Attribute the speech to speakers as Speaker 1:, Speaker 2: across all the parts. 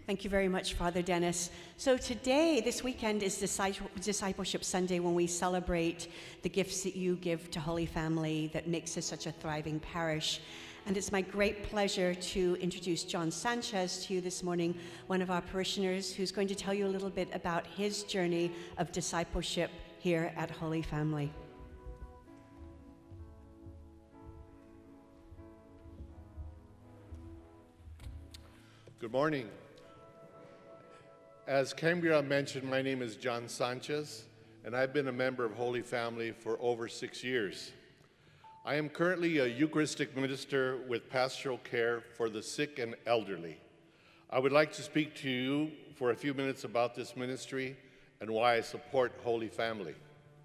Speaker 1: Thank you very much, Father Dennis. So today, this weekend, is Discipleship Sunday, when we celebrate the gifts that you give to Holy Family that makes us such a thriving parish. And it's my great pleasure to introduce John Sanchez to you this morning, one of our parishioners, who's going to tell you a little bit about his journey of discipleship here at Holy Family.
Speaker 2: Good morning. As Cambria mentioned, my name is John Sanchez, and I've been a member of Holy Family for over 6 years. I am currently a Eucharistic minister with pastoral care for the sick and elderly. I would like to speak to you for a few minutes about this ministry and why I support Holy Family.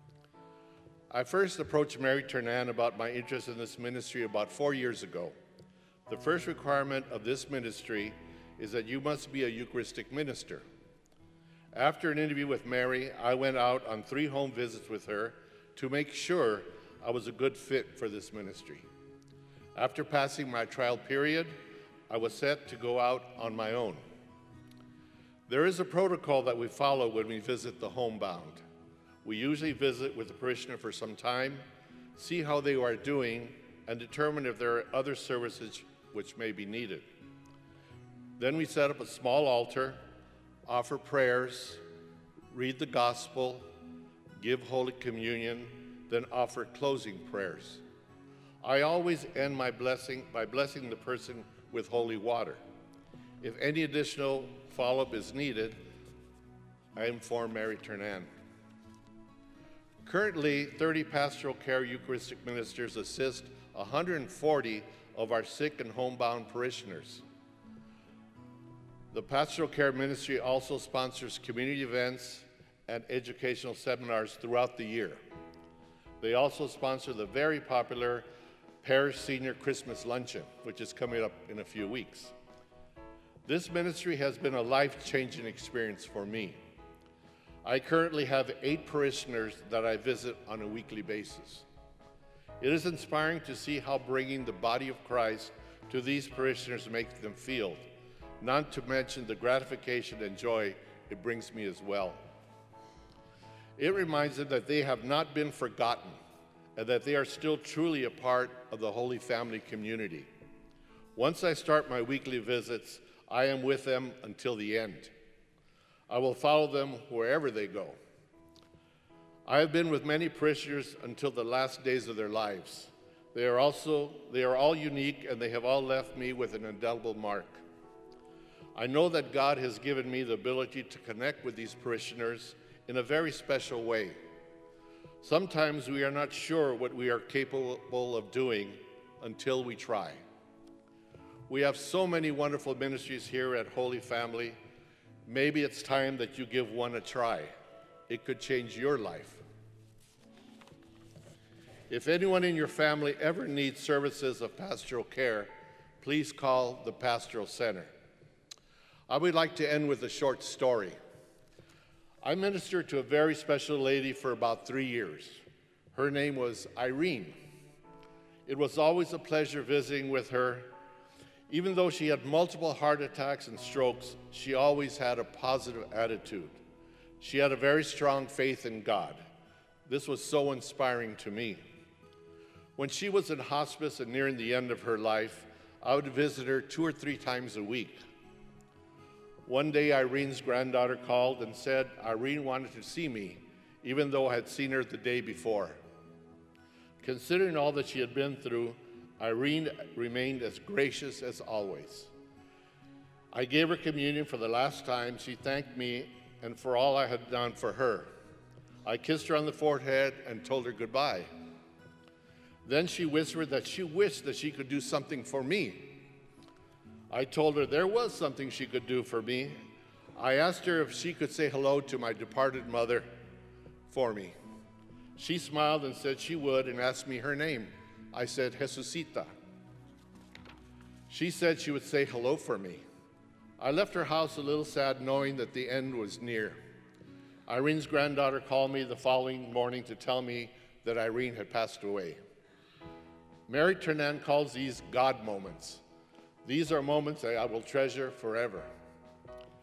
Speaker 2: I first approached Mary Ternan about my interest in this ministry about 4 years ago. The first requirement of this ministry is that you must be a Eucharistic minister. After an interview with Mary, I went out on 3 home visits with her to make sure I was a good fit for this ministry. After passing my trial period, I was set to go out on my own. There is a protocol that we follow when we visit the homebound. We usually visit with the parishioner for some time, see how they are doing, and determine if there are other services which may be needed. Then we set up a small altar, offer prayers, read the gospel, give Holy Communion, then offer closing prayers. I always end my blessing by blessing the person with holy water. If any additional follow-up is needed, I inform Mary Ternan. Currently, 30 pastoral care Eucharistic ministers assist 140 of our sick and homebound parishioners. The Pastoral Care Ministry also sponsors community events and educational seminars throughout the year. They also sponsor the very popular Parish Senior Christmas Luncheon, which is coming up in a few weeks. This ministry has been a life-changing experience for me. I currently have 8 parishioners that I visit on a weekly basis. It is inspiring to see how bringing the body of Christ to these parishioners makes them feel, not to mention the gratification and joy it brings me as well. It reminds them that they have not been forgotten and that they are still truly a part of the Holy Family community. Once I start my weekly visits, I am with them until the end. I will follow them wherever they go. I have been with many parishioners until the last days of their lives. They are all unique, and they have all left me with an indelible mark. I know that God has given me the ability to connect with these parishioners in a very special way. Sometimes we are not sure what we are capable of doing until we try. We have so many wonderful ministries here at Holy Family. Maybe it's time that you give one a try. It could change your life. If anyone in your family ever needs services of pastoral care, please call the Pastoral Center. I would like to end with a short story. I ministered to a very special lady for about 3 years. Her name was Irene. It was always a pleasure visiting with her. Even though she had multiple heart attacks and strokes, she always had a positive attitude. She had a very strong faith in God. This was so inspiring to me. When she was in hospice and nearing the end of her life, I would visit her 2 or 3 times a week. One day, Irene's granddaughter called and said Irene wanted to see me, even though I had seen her the day before. Considering all that she had been through, Irene remained as gracious as always. I gave her communion for the last time. She thanked me and for all I had done for her. I kissed her on the forehead and told her goodbye. Then she whispered that she wished that she could do something for me. I told her there was something she could do for me. I asked her if she could say hello to my departed mother for me. She smiled and said she would and asked me her name. I said, Jesucita. She said she would say hello for me. I left her house a little sad, knowing that the end was near. Irene's granddaughter called me the following morning to tell me that Irene had passed away. Mary Ternan calls these God moments. These are moments that I will treasure forever.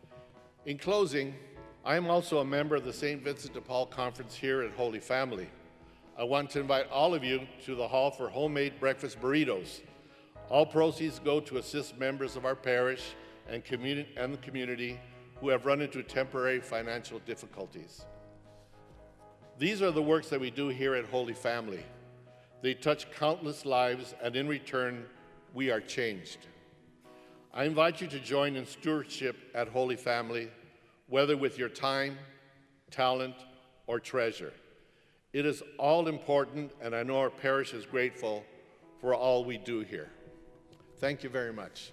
Speaker 2: In closing, I am also a member of the St. Vincent de Paul Conference here at Holy Family. I want to invite all of you to the hall for homemade breakfast burritos. All proceeds go to assist members of our parish and the community who have run into temporary financial difficulties. These are the works that we do here at Holy Family. They touch countless lives, and in return, we are changed. I invite you to join in stewardship at Holy Family, whether with your time, talent, or treasure. It is all important, and I know our parish is grateful for all we do here. Thank you very much.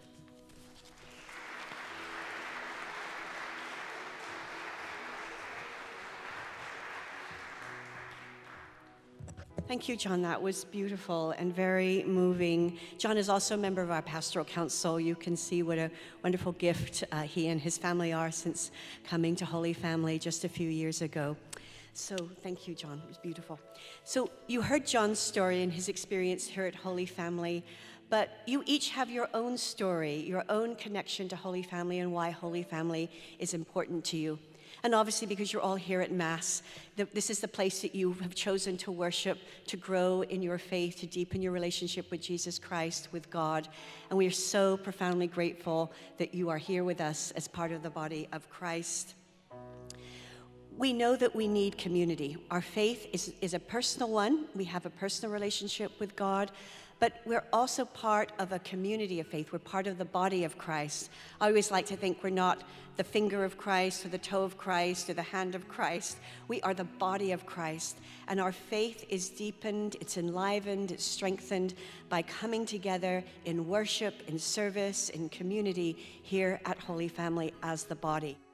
Speaker 1: Thank you, John. That was beautiful and very moving. John is also a member of our pastoral council. You can see what a wonderful gift he and his family are since coming to Holy Family just a few years ago. So thank you, John. It was beautiful. So you heard John's story and his experience here at Holy Family, but you each have your own story, your own connection to Holy Family and why Holy Family is important to you. And obviously, because you're all here at Mass, this is the place that you have chosen to worship, to grow in your faith, to deepen your relationship with Jesus Christ, with God. And we are so profoundly grateful that you are here with us as part of the body of Christ. We know that we need community. Our faith is a personal one. We have a personal relationship with God, but we're also part of a community of faith. We're part of the body of Christ. I always like to think we're not the finger of Christ or the toe of Christ or the hand of Christ. We are the body of Christ, and our faith is deepened, it's enlivened, it's strengthened by coming together in worship, in service, in community here at Holy Family as the body.